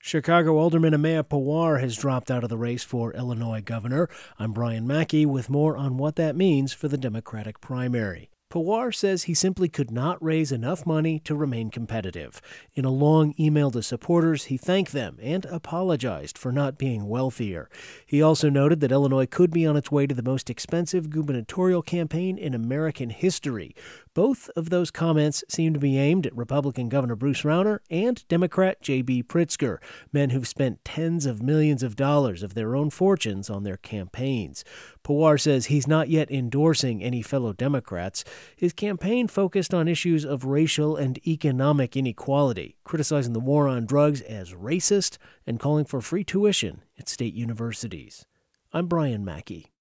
Chicago Alderman Amaya Pawar has dropped out of the race for Illinois governor. I'm Brian Mackey with more on what that means for the Democratic primary. Pawar says he simply could not raise enough money to remain competitive. In a long email to supporters, he thanked them and apologized for not being wealthier. He also noted that Illinois could be on its way to the most expensive gubernatorial campaign in American history. Both of those comments seem to be aimed at Republican Governor Bruce Rauner and Democrat J.B. Pritzker, men who've spent tens of millions of dollars of their own fortunes on their campaigns. Pawar says he's not yet endorsing any fellow Democrats. His campaign focused on issues of racial and economic inequality, criticizing the war on drugs as racist and calling for free tuition at state universities. I'm Brian Mackey.